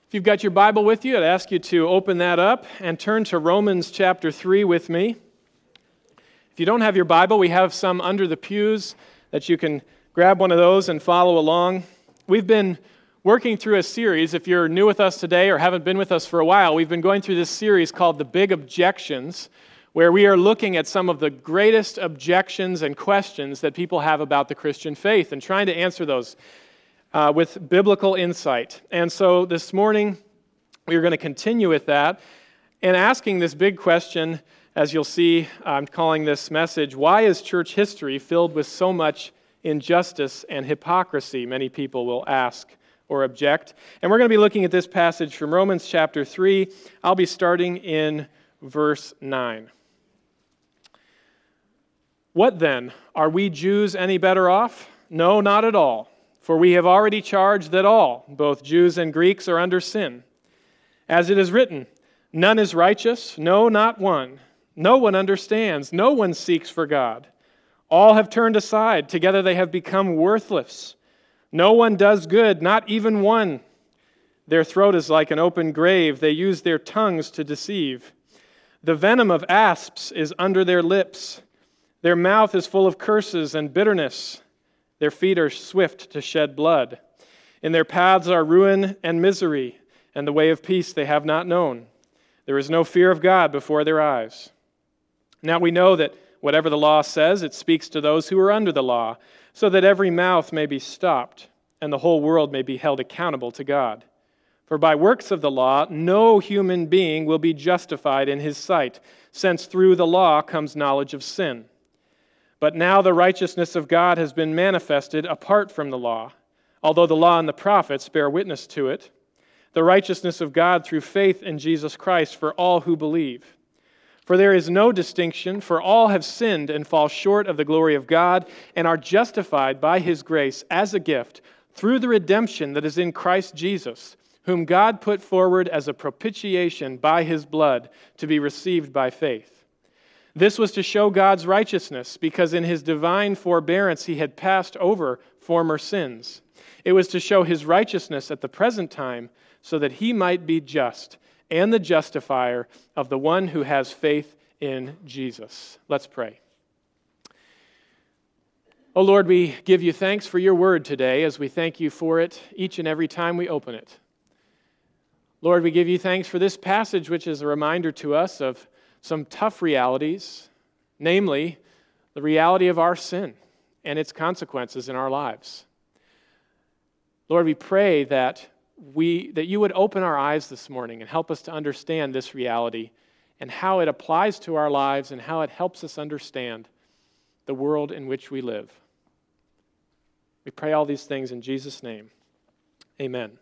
If you've got your Bible with you, I'd ask you to open that up and turn to Romans chapter 3 with me. If you don't have your Bible, we have some under the pews that you can grab one of those and follow along. We've been working through a series. If you're new with us today or haven't been with us for a while, we've been going through this series called The Big Objections, where we are looking at some of the greatest objections and questions that people have about the Christian faith and trying to answer those with biblical insight. And so this morning, we're going to continue with that and asking this big question. As you'll see, I'm calling this message, why is church history filled with so much injustice and hypocrisy? Many people will ask or object. And we're going to be looking at this passage from Romans chapter 3. I'll be starting in verse 9. What then? Are we Jews any better off? No, not at all. For we have already charged that all, both Jews and Greeks, are under sin. As it is written, none is righteous, no, not one. No one understands, no one seeks for God. All have turned aside, together they have become worthless. No one does good, not even one. Their throat is like an open grave, they use their tongues to deceive. The venom of asps is under their lips. Their mouth is full of curses and bitterness. Their feet are swift to shed blood. In their paths are ruin and misery, and the way of peace they have not known. There is no fear of God before their eyes. Now we know that whatever the law says, it speaks to those who are under the law, so that every mouth may be stopped, and the whole world may be held accountable to God. For by works of the law, no human being will be justified in his sight, since through the law comes knowledge of sin. But now the righteousness of God has been manifested apart from the law, although the law and the prophets bear witness to it, the righteousness of God through faith in Jesus Christ for all who believe. For there is no distinction, for all have sinned and fall short of the glory of God and are justified by His grace as a gift through the redemption that is in Christ Jesus, whom God put forward as a propitiation by His blood to be received by faith. This was to show God's righteousness, because in His divine forbearance He had passed over former sins. It was to show His righteousness at the present time, so that He might be just and the justifier of the one who has faith in Jesus. Let's pray. Oh Lord, we give You thanks for Your word today, as we thank You for it each and every time we open it. Lord, we give You thanks for this passage, which is a reminder to us of some tough realities, namely the reality of our sin and its consequences in our lives. Lord, we pray that You would open our eyes this morning and help us to understand this reality and how it applies to our lives and how it helps us understand the world in which we live. We pray all these things in Jesus' name. Amen.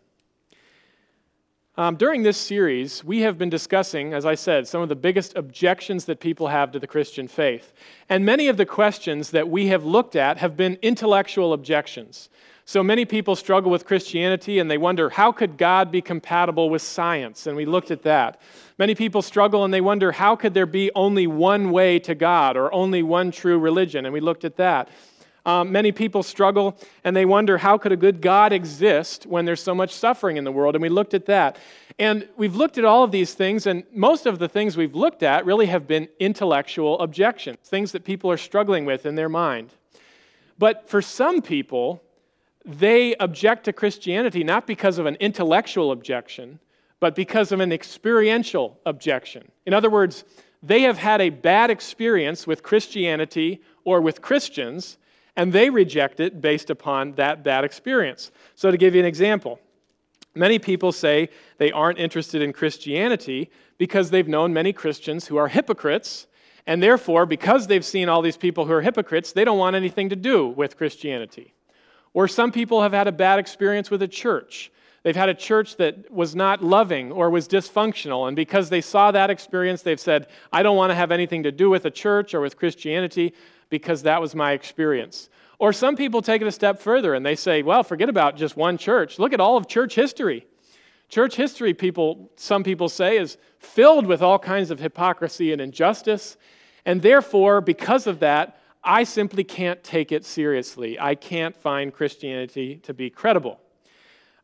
During this series, we have been discussing, as I said, some of the biggest objections that people have to the Christian faith. And many of the questions that we have looked at have been intellectual objections. So many people struggle with Christianity and they wonder, how could God be compatible with science? And we looked at that. Many people struggle and they wonder, how could there be only one way to God or only one true religion? And we looked at that. Many people struggle and they wonder, how could a good God exist when there's so much suffering in the world? And we looked at that. And we've looked at all of these things, and most of the things we've looked at really have been intellectual objections, things that people are struggling with in their mind. But for some people, they object to Christianity not because of an intellectual objection, but because of an experiential objection. In other words, they have had a bad experience with Christianity or with Christians, and they reject it based upon that bad experience. So to give you an example, many people say they aren't interested in Christianity because they've known many Christians who are hypocrites, and therefore, because they've seen all these people who are hypocrites, they don't want anything to do with Christianity. Or some people have had a bad experience with a church. They've had a church that was not loving or was dysfunctional, and because they saw that experience, they've said, I don't want to have anything to do with a church or with Christianity because that was my experience. Or some people take it a step further and they say, well, forget about just one church. Look at all of church history. Church history, some people say, is filled with all kinds of hypocrisy and injustice, and therefore, because of that, I simply can't take it seriously. I can't find Christianity to be credible.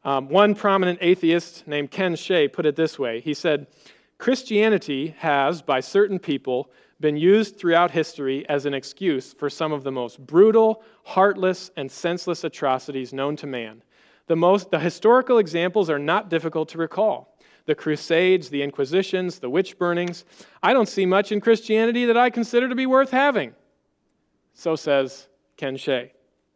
One prominent atheist named Ken Shea put it this way. He said, Christianity has, by certain people, been used throughout history as an excuse for some of the most brutal, heartless, and senseless atrocities known to man. The historical examples are not difficult to recall. The Crusades, the Inquisitions, the witch burnings. I don't see much in Christianity that I consider to be worth having. So says Ken Shea.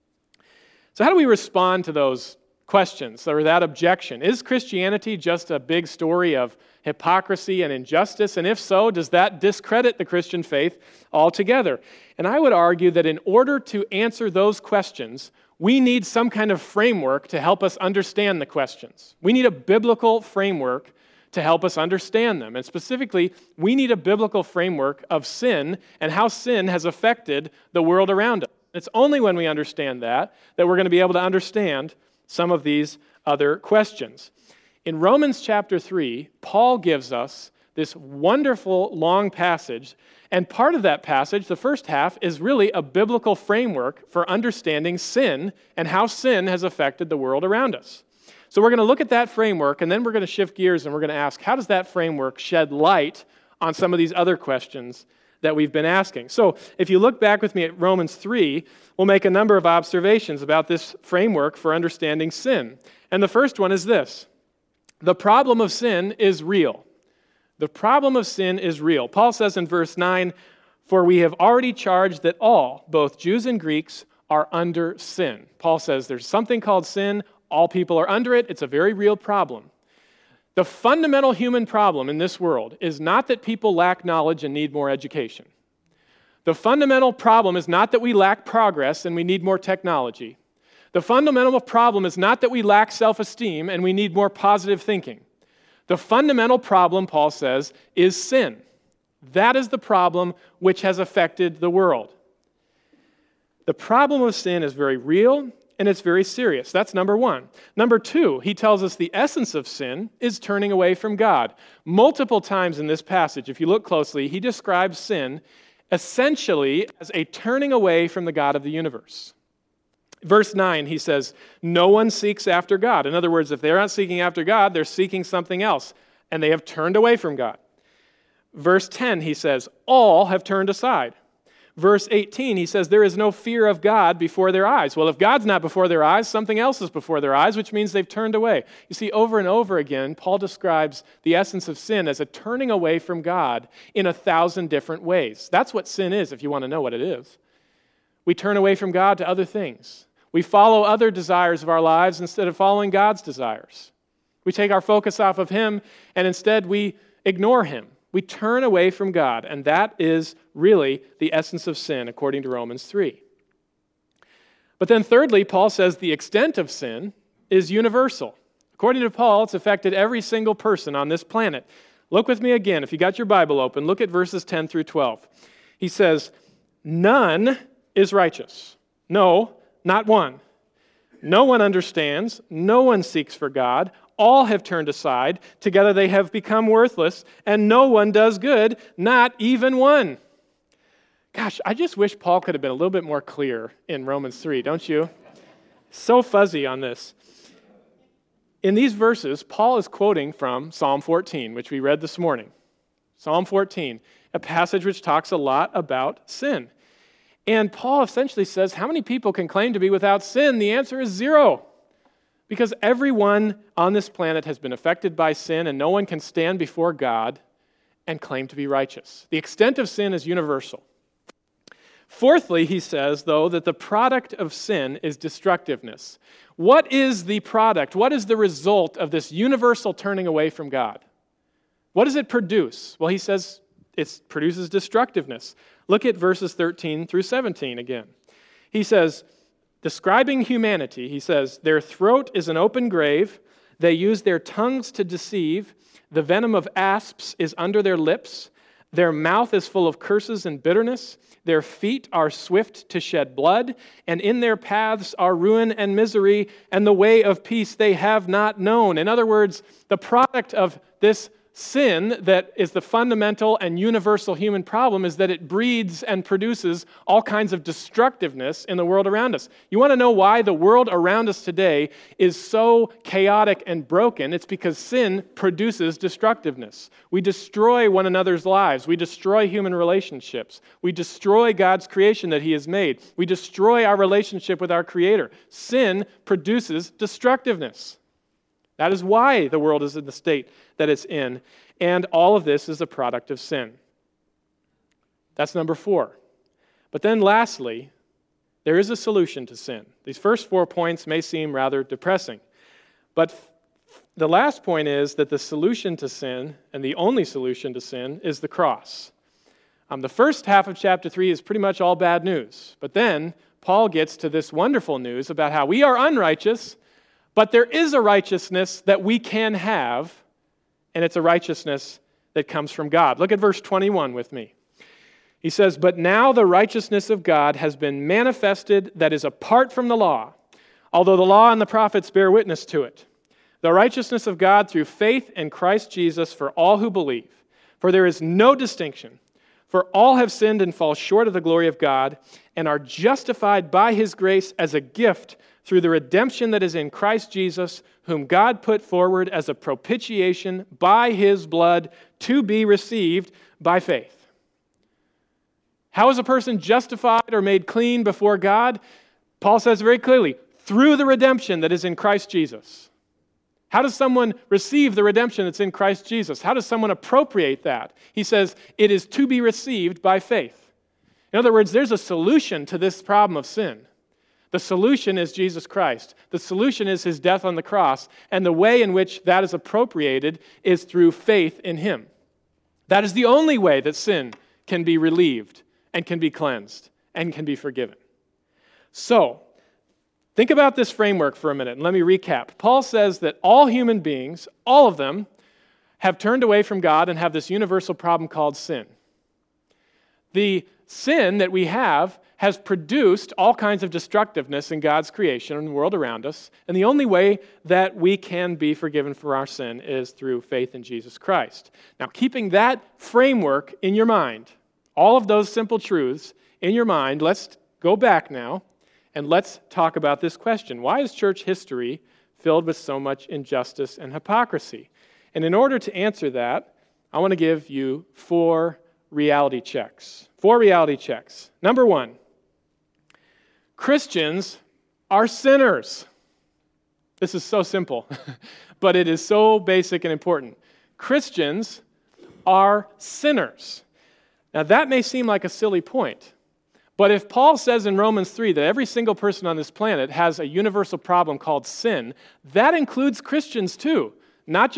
So how do we respond to those questions or that objection? Is Christianity just a big story of hypocrisy and injustice? And if so, does that discredit the Christian faith altogether? And I would argue that in order to answer those questions, we need some kind of framework to help us understand the questions. We need a biblical framework to help us understand them. And specifically, we need a biblical framework of sin and how sin has affected the world around us. It's only when we understand that we're going to be able to understand some of these other questions. In Romans chapter 3, Paul gives us this wonderful long passage, and part of that passage, the first half, is really a biblical framework for understanding sin and how sin has affected the world around us. So we're going to look at that framework, and then we're going to shift gears and we're going to ask, how does that framework shed light on some of these other questions that we've been asking? So if you look back with me at Romans 3, we'll make a number of observations about this framework for understanding sin. And the first one is this: the problem of sin is real. The problem of sin is real. Paul says in verse 9, "For we have already charged that all, both Jews and Greeks, are under sin." Paul says there's something called sin. All people are under it. It's a very real problem. The fundamental human problem in this world is not that people lack knowledge and need more education. The fundamental problem is not that we lack progress and we need more technology. The fundamental problem is not that we lack self-esteem and we need more positive thinking. The fundamental problem, Paul says, is sin. That is the problem which has affected the world. The problem of sin is very real and it's very serious. That's number one. Number two, he tells us the essence of sin is turning away from God. Multiple times in this passage, if you look closely, he describes sin essentially as a turning away from the God of the universe. Verse 9, he says, no one seeks after God. In other words, if they're not seeking after God, they're seeking something else, and they have turned away from God. Verse 10, he says, all have turned aside. Verse 18, he says, there is no fear of God before their eyes. Well, if God's not before their eyes, something else is before their eyes, which means they've turned away. You see, over and over again, Paul describes the essence of sin as a turning away from God in 1,000 different ways. That's what sin is, if you want to know what it is. We turn away from God to other things. We follow other desires of our lives instead of following God's desires. We take our focus off of Him, and instead we ignore Him. We turn away from God, and that is really the essence of sin, according to Romans 3. But then thirdly, Paul says the extent of sin is universal. According to Paul, it's affected every single person on this planet. Look with me again. If you got your Bible open, look at verses 10 through 12. He says, none is righteous. No, not one. No one understands. No one seeks for God. All have turned aside. Together they have become worthless. And no one does good, not even one. Gosh, I just wish Paul could have been a little bit more clear in Romans 3, don't you? So fuzzy on this. In these verses, Paul is quoting from Psalm 14, which we read this morning. Psalm 14, a passage which talks a lot about sin. And Paul essentially says, how many people can claim to be without sin? The answer is 0. Because everyone on this planet has been affected by sin, and no one can stand before God and claim to be righteous. The extent of sin is universal. Fourthly, he says, though, that the product of sin is destructiveness. What is the product? What is the result of this universal turning away from God? What does it produce? Well, he says it produces destructiveness. Look at verses 13 through 17 again. He says, describing humanity, he says, their throat is an open grave. They use their tongues to deceive. The venom of asps is under their lips. Their mouth is full of curses and bitterness. Their feet are swift to shed blood. And in their paths are ruin and misery. And the way of peace they have not known. In other words, the product of this sin that is the fundamental and universal human problem is that it breeds and produces all kinds of destructiveness in the world around us. You want to know why the world around us today is so chaotic and broken? It's because sin produces destructiveness. We destroy one another's lives. We destroy human relationships. We destroy God's creation that He has made. We destroy our relationship with our Creator. Sin produces destructiveness. That is why the world is in the state that it's in. And all of this is a product of sin. That's number 4. But then lastly, there is a solution to sin. These first 4 points may seem rather depressing. But the last point is that the solution to sin, and the only solution to sin, is the cross. The first half of chapter 3 is pretty much all bad news. But then Paul gets to this wonderful news about how we are unrighteous, but there is a righteousness that we can have, and it's a righteousness that comes from God. Look at verse 21 with me. He says, "But now the righteousness of God has been manifested that is apart from the law, although the law and the prophets bear witness to it. The righteousness of God through faith in Christ Jesus for all who believe. For there is no distinction. For all have sinned and fall short of the glory of God, and are justified by His grace as a gift through the redemption that is in Christ Jesus, whom God put forward as a propitiation by His blood to be received by faith." How is a person justified or made clean before God? Paul says very clearly, through the redemption that is in Christ Jesus. How does someone receive the redemption that's in Christ Jesus? How does someone appropriate that? He says, it is to be received by faith. In other words, there's a solution to this problem of sin. The solution is Jesus Christ. The solution is His death on the cross, and the way in which that is appropriated is through faith in Him. That is the only way that sin can be relieved and can be cleansed and can be forgiven. So, think about this framework for a minute, and let me recap. Paul says that all human beings, all of them, have turned away from God and have this universal problem called sin. The sin that we have has produced all kinds of destructiveness in God's creation and the world around us, and the only way that we can be forgiven for our sin is through faith in Jesus Christ. Now, keeping that framework in your mind, all of those simple truths in your mind, let's go back now and let's talk about this question. Why is church history filled with so much injustice and hypocrisy? And in order to answer that, I want to give you 4 reality checks. 4 reality checks. Number 1, Christians are sinners. This is so simple, but it is so basic and important. Christians are sinners. Now that may seem like a silly point, but if Paul says in Romans 3 that every single person on this planet has a universal problem called sin, that includes Christians too. Not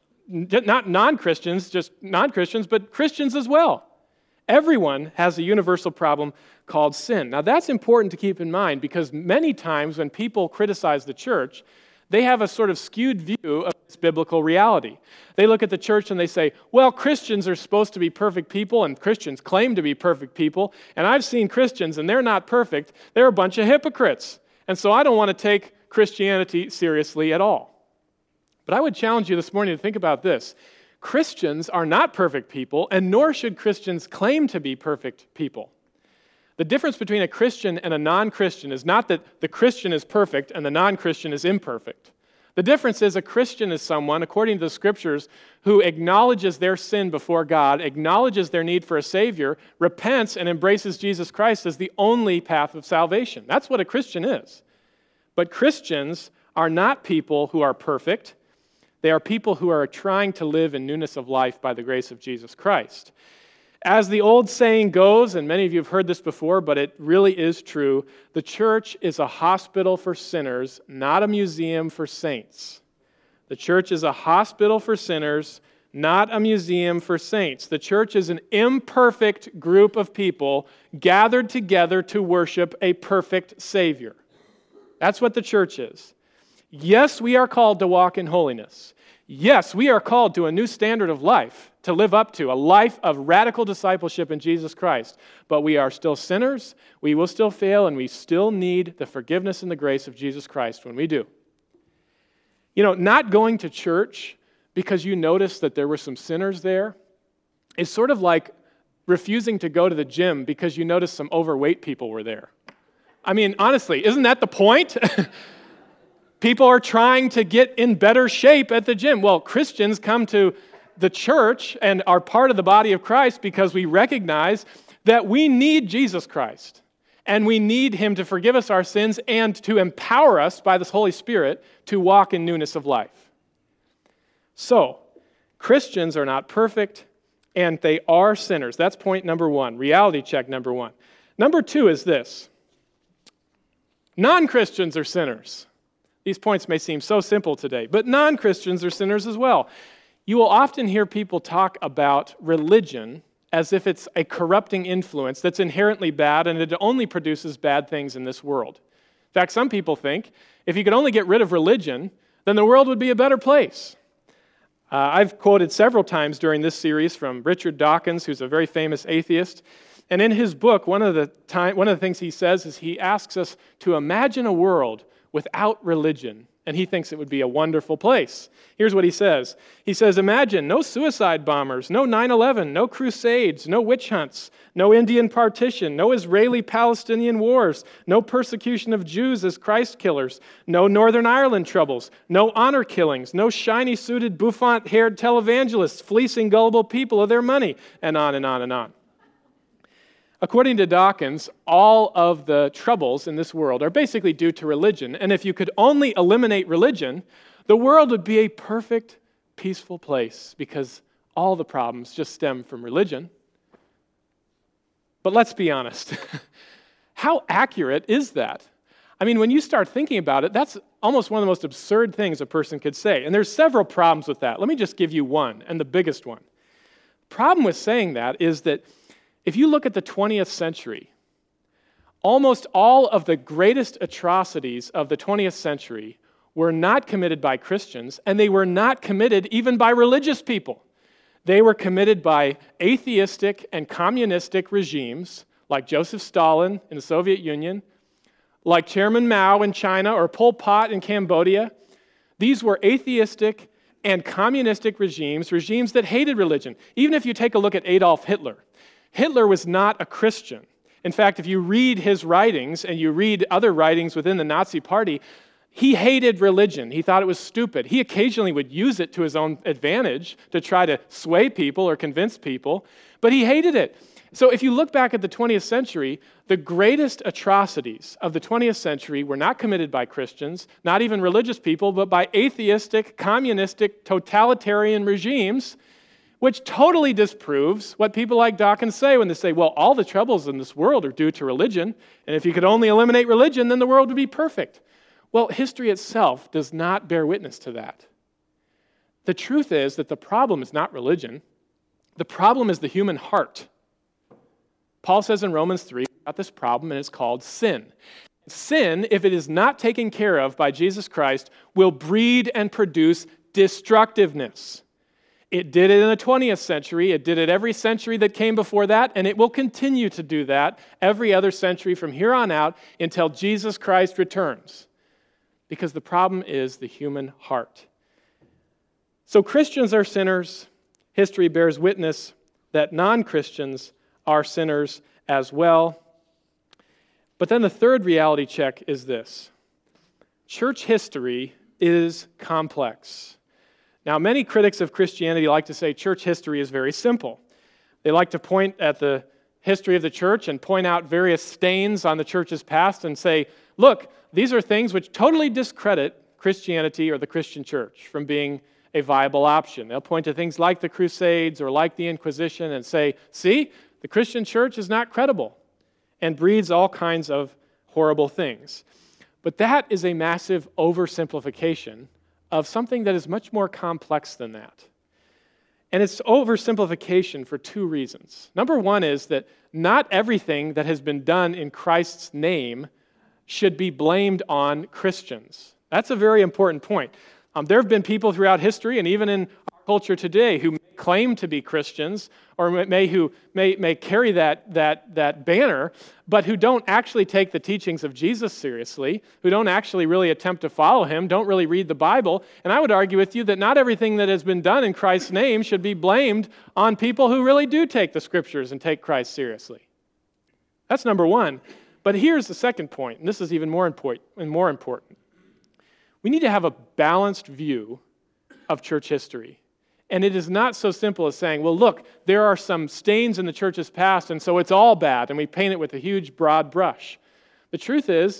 non-Christians, but Christians as well. Everyone has a universal problem called sin. Now that's important to keep in mind because many times when people criticize the church, they have a sort of skewed view of this biblical reality. They look at the church and they say, well, Christians are supposed to be perfect people and Christians claim to be perfect people, and I've seen Christians and they're not perfect. They're a bunch of hypocrites. And so I don't want to take Christianity seriously at all. But I would challenge you this morning to think about this. Christians are not perfect people, and nor should Christians claim to be perfect people. The difference between a Christian and a non-Christian is not that the Christian is perfect and the non-Christian is imperfect. The difference is a Christian is someone, according to the Scriptures, who acknowledges their sin before God, acknowledges their need for a Savior, repents, and embraces Jesus Christ as the only path of salvation. That's what a Christian is. But Christians are not people who are perfect. They are people who are trying to live in newness of life by the grace of Jesus Christ. As the old saying goes, and many of you have heard this before, but it really is true, the church is a hospital for sinners, not a museum for saints. The church is a hospital for sinners, not a museum for saints. The church is an imperfect group of people gathered together to worship a perfect Savior. That's what the church is. Yes, we are called to walk in holiness. Yes, we are called to a new standard of life to live up to, a life of radical discipleship in Jesus Christ. But we are still sinners, we will still fail, and we still need the forgiveness and the grace of Jesus Christ when we do. You know, not going to church because you noticed that there were some sinners there is sort of like refusing to go to the gym because you noticed some overweight people were there. I mean, honestly, isn't that the point? People are trying to get in better shape at the gym. Well, Christians come to the church and are part of the body of Christ because we recognize that we need Jesus Christ. And we need him to forgive us our sins and to empower us by this Holy Spirit to walk in newness of life. So, Christians are not perfect, and they are sinners. That's point number one, reality check number one. Number two is this. Non-Christians are sinners. These points may seem so simple today, but non-Christians are sinners as well. You will often hear people talk about religion as if it's a corrupting influence that's inherently bad and it only produces bad things in this world. In fact, some people think if you could only get rid of religion, then the world would be a better place. I've quoted several times during this series from Richard Dawkins, who's a very famous atheist. And in his book, one of the things he says is he asks us to imagine a world without religion, and he thinks it would be a wonderful place. Here's what he says. He says, imagine no suicide bombers, no 9/11, no crusades, no witch hunts, no Indian partition, no Israeli-Palestinian wars, no persecution of Jews as Christ killers, no Northern Ireland troubles, no honor killings, no shiny-suited, bouffant-haired televangelists fleecing gullible people of their money, and on and on and on. According to Dawkins, all of the troubles in this world are basically due to religion, and if you could only eliminate religion, the world would be a perfect, peaceful place because all the problems just stem from religion. But let's be honest. How accurate is that? I mean, when you start thinking about it, that's almost one of the most absurd things a person could say, and there's several problems with that. Let me just give you one, and the biggest one. The problem with saying that is that if you look at the 20th century, almost all of the greatest atrocities of the 20th century were not committed by Christians, and they were not committed even by religious people. They were committed by atheistic and communistic regimes like Joseph Stalin in the Soviet Union, like Chairman Mao in China or Pol Pot in Cambodia. These were atheistic and communistic regimes that hated religion. Even if you take a look at Adolf Hitler, Hitler was not a Christian. In fact, if you read his writings and you read other writings within the Nazi Party, he hated religion. He thought it was stupid. He occasionally would use it to his own advantage to try to sway people or convince people, but he hated it. So if you look back at the 20th century, the greatest atrocities of the 20th century were not committed by Christians, not even religious people, but by atheistic, communistic, totalitarian regimes, which totally disproves what people like Dawkins say when they say, well, all the troubles in this world are due to religion, and if you could only eliminate religion, then the world would be perfect. Well, history itself does not bear witness to that. The truth is that the problem is not religion. The problem is the human heart. Paul says in Romans 3 about this problem, and it's called sin. Sin, if it is not taken care of by Jesus Christ, will breed and produce destructiveness. It did it in the 20th century, it did it every century that came before that, and it will continue to do that every other century from here on out until Jesus Christ returns. Because the problem is the human heart. So Christians are sinners. History bears witness that non-Christians are sinners as well. But then the third reality check is this. Church history is complex. Now, many critics of Christianity like to say church history is very simple. They like to point at the history of the church and point out various stains on the church's past and say, look, these are things which totally discredit Christianity or the Christian church from being a viable option. They'll point to things like the Crusades or like the Inquisition and say, see, the Christian church is not credible and breeds all kinds of horrible things. But that is a massive oversimplification of something that is much more complex than that. And it's oversimplification for two reasons. Number one is that not everything that has been done in Christ's name should be blamed on Christians. That's a very important point. There have been people throughout history, and even in our culture today who claim to be Christians or may carry that banner, but who don't actually take the teachings of Jesus seriously, who don't actually really attempt to follow him, don't really read the Bible. And I would argue with you that not everything that has been done in Christ's name should be blamed on people who really do take the Scriptures and take Christ seriously. That's number one. But here's the second point, and this is even more important. We need to have a balanced view of church history. And it is not so simple as saying, well, look, there are some stains in the church's past, and so it's all bad, and we paint it with a huge, broad brush. The truth is,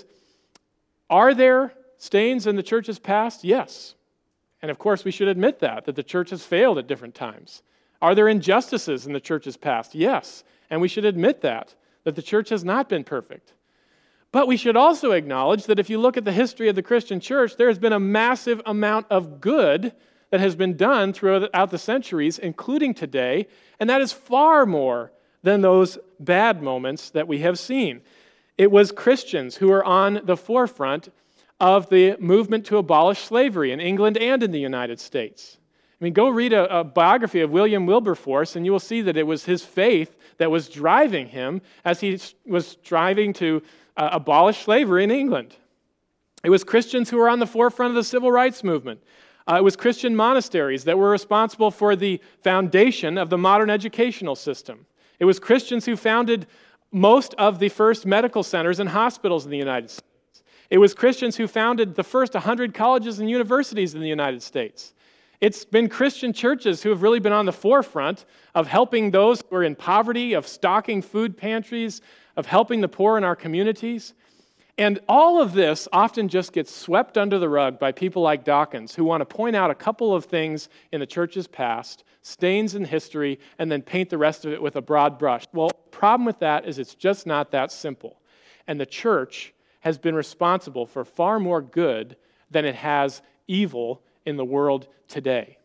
are there stains in the church's past? Yes. And of course, we should admit that the church has failed at different times. Are there injustices in the church's past? Yes. And we should admit that the church has not been perfect. But we should also acknowledge that if you look at the history of the Christian church, there has been a massive amount of good that has been done throughout the centuries, including today, and that is far more than those bad moments that we have seen. It was Christians who were on the forefront of the movement to abolish slavery in England and in the United States. I mean, go read a biography of William Wilberforce, and you will see that it was his faith that was driving him as he was striving to abolish slavery in England. It was Christians who were on the forefront of the civil rights movement. It was Christian monasteries that were responsible for the foundation of the modern educational system. It was Christians who founded most of the first medical centers and hospitals in the United States. It was Christians who founded the first 100 colleges and universities in the United States. It's been Christian churches who have really been on the forefront of helping those who are in poverty, of stocking food pantries, of helping the poor in our communities. And all of this often just gets swept under the rug by people like Dawkins, who want to point out a couple of things in the church's past, stains in history, and then paint the rest of it with a broad brush. Well, the problem with that is it's just not that simple. And the church has been responsible for far more good than it has evil in the world today.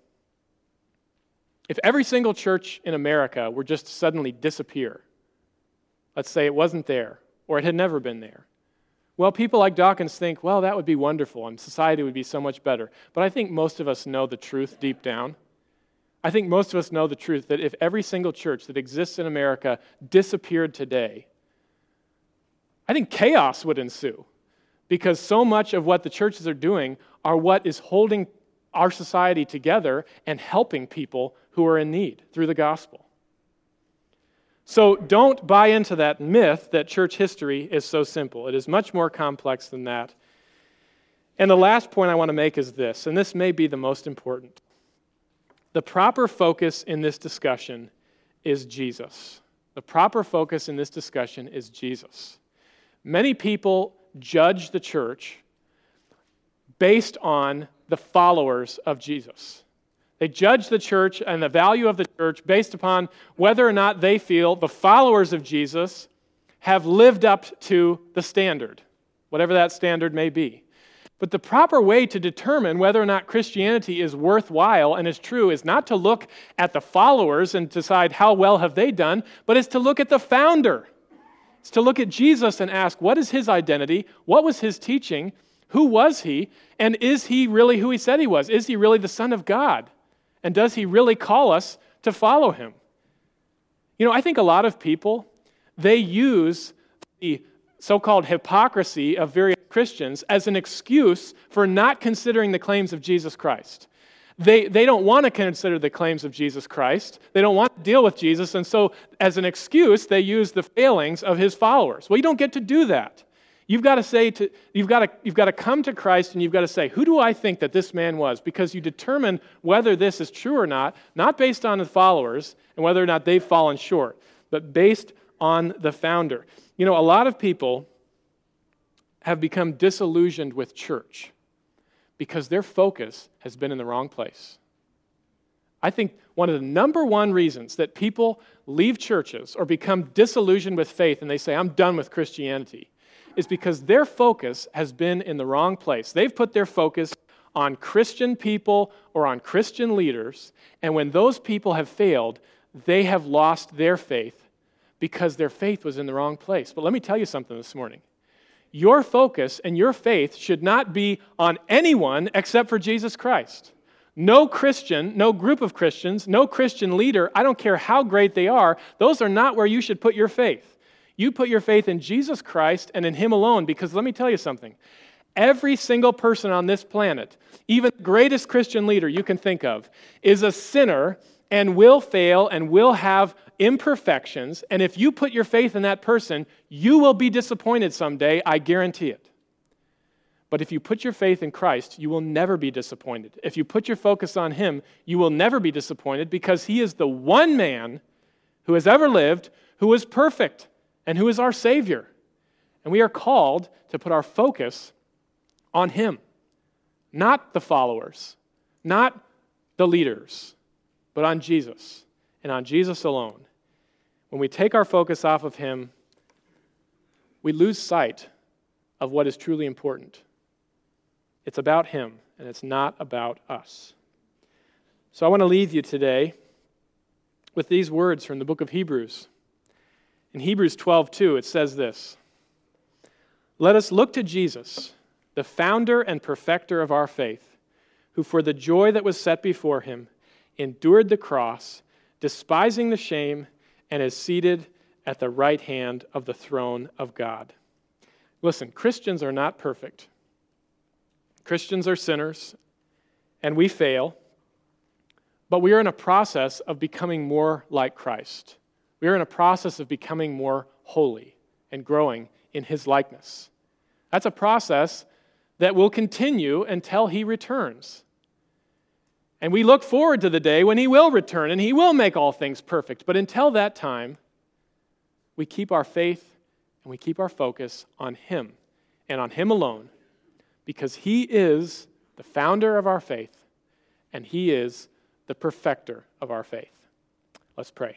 If every single church in America were just to suddenly disappear, let's say it wasn't there, or it had never been there, well, people like Dawkins think, well, that would be wonderful and society would be so much better. But I think most of us know the truth deep down. I think most of us know the truth that if every single church that exists in America disappeared today, I think chaos would ensue, because so much of what the churches are doing are what is holding our society together and helping people who are in need through the gospel. So don't buy into that myth that church history is so simple. It is much more complex than that. And the last point I want to make is this, and this may be the most important. The proper focus in this discussion is Jesus. The proper focus in this discussion is Jesus. Many people judge the church based on the followers of Jesus. They judge the church and the value of the church based upon whether or not they feel the followers of Jesus have lived up to the standard, whatever that standard may be. But the proper way to determine whether or not Christianity is worthwhile and is true is not to look at the followers and decide how well have they done, but is to look at the founder. It's to look at Jesus and ask, what is his identity? What was his teaching? Who was he? And is he really who he said he was? Is he really the Son of God? And does he really call us to follow him? You know, I think a lot of people, they use the so-called hypocrisy of various Christians as an excuse for not considering the claims of Jesus Christ. They don't want to consider the claims of Jesus Christ. They don't want to deal with Jesus, and so as an excuse, they use the failings of his followers. Well, you don't get to do that. You've got to come to Christ, and you've got to say, who do I think that this man was? Because you determine whether this is true or not based on the followers and whether or not they've fallen short, but based on the founder. You know, a lot of people have become disillusioned with church because their focus has been in the wrong place. I think one of the number one reasons that people leave churches or become disillusioned with faith and they say, I'm done with Christianity, is because their focus has been in the wrong place. They've put their focus on Christian people or on Christian leaders, and when those people have failed, they have lost their faith because their faith was in the wrong place. But let me tell you something this morning. Your focus and your faith should not be on anyone except for Jesus Christ. No Christian, no group of Christians, no Christian leader, I don't care how great they are, those are not where you should put your faith. You put your faith in Jesus Christ and in Him alone, because let me tell you something. Every single person on this planet, even the greatest Christian leader you can think of, is a sinner and will fail and will have imperfections. And if you put your faith in that person, you will be disappointed someday, I guarantee it. But if you put your faith in Christ, you will never be disappointed. If you put your focus on Him, you will never be disappointed, because He is the one man who has ever lived who is perfect and who is our Savior. And we are called to put our focus on Him, not the followers, not the leaders, but on Jesus and on Jesus alone. When we take our focus off of Him, we lose sight of what is truly important. It's about Him, and it's not about us. So I want to leave you today with these words from the book of Hebrews. In Hebrews 12:2, it says this: "Let us look to Jesus, the founder and perfecter of our faith, who for the joy that was set before Him endured the cross, despising the shame, and is seated at the right hand of the throne of God." Listen, Christians are not perfect. Christians are sinners, and we fail, but we are in a process of becoming more like Christ. We are in a process of becoming more holy and growing in His likeness. That's a process that will continue until He returns. And we look forward to the day when He will return and He will make all things perfect. But until that time, we keep our faith and we keep our focus on Him and on Him alone, because He is the founder of our faith and He is the perfecter of our faith. Let's pray.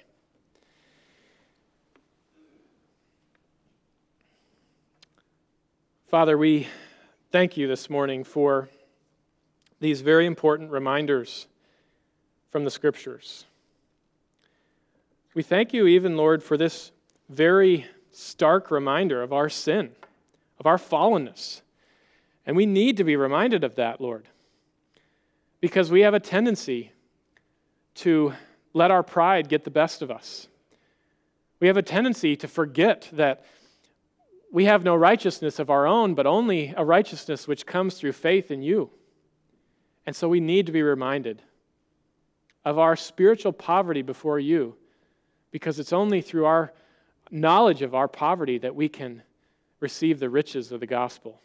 Father, we thank You this morning for these very important reminders from the Scriptures. We thank You even, Lord, for this very stark reminder of our sin, of our fallenness. And we need to be reminded of that, Lord, because we have a tendency to let our pride get the best of us. We have a tendency to forget that we have no righteousness of our own, but only a righteousness which comes through faith in You. And so we need to be reminded of our spiritual poverty before You, because it's only through our knowledge of our poverty that we can receive the riches of the gospel.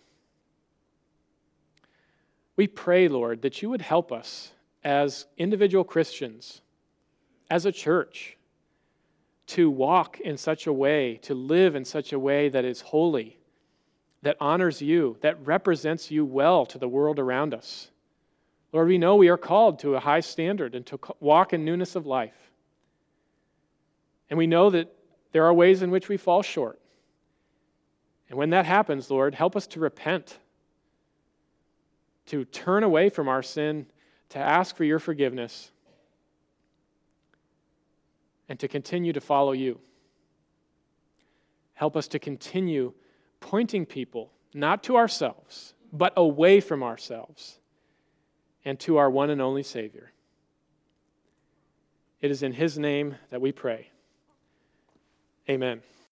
We pray, Lord, that You would help us as individual Christians, as a church, to walk in such a way, to live in such a way that is holy, that honors You, that represents You well to the world around us. Lord, we know we are called to a high standard and to walk in newness of life. And we know that there are ways in which we fall short. And when that happens, Lord, help us to repent, to turn away from our sin, to ask for Your forgiveness, and to continue to follow You. Help us to continue pointing people, not to ourselves, but away from ourselves, and to our one and only Savior. It is in His name that we pray. Amen.